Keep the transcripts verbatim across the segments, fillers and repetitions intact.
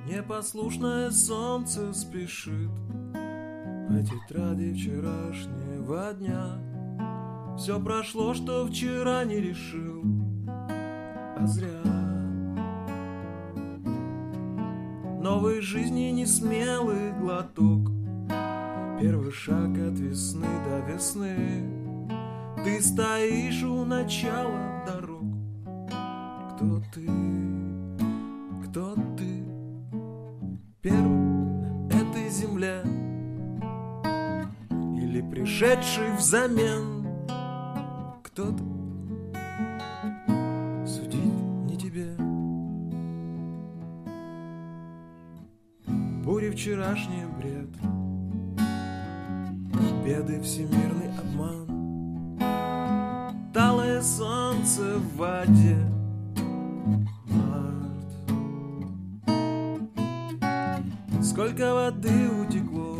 Непослушное солнце спешит по тетради вчерашнего дня. Все прошло, что вчера не решил, а зря. Новой жизни несмелый глоток, первый шаг от весны до весны. Ты стоишь у начала дорог. Кто ты? Кто ты? Первый на этой земле или пришедший взамен? Кто-то судить не тебе. Бури вчерашний бред, беды всемирный обман, талое солнце в воде, март. Сколько воды утекло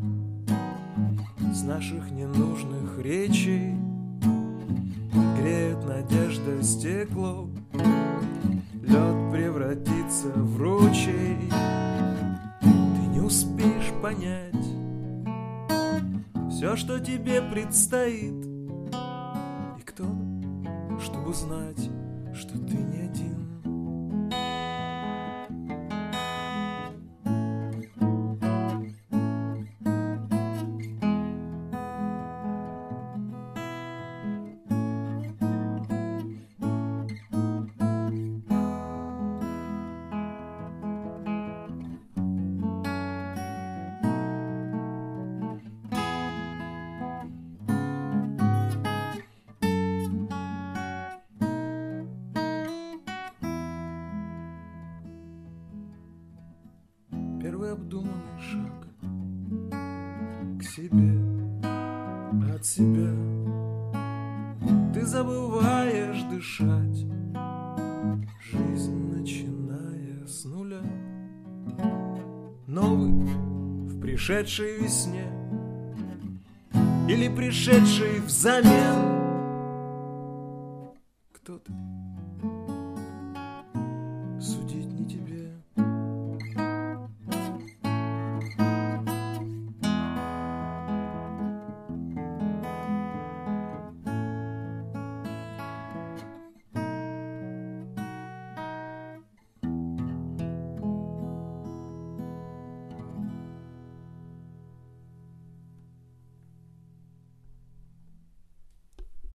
с наших ненужных речей, греет надежда стекло, лед превратится в ручей. Ты не успеешь понять все, что тебе предстоит. И кто, чтобы знать, что ты не один. Первый обдуманный шаг к себе, от себя. Ты забываешь дышать, жизнь начиная с нуля. Новый в пришедшей весне или пришедший взамен. Кто ты?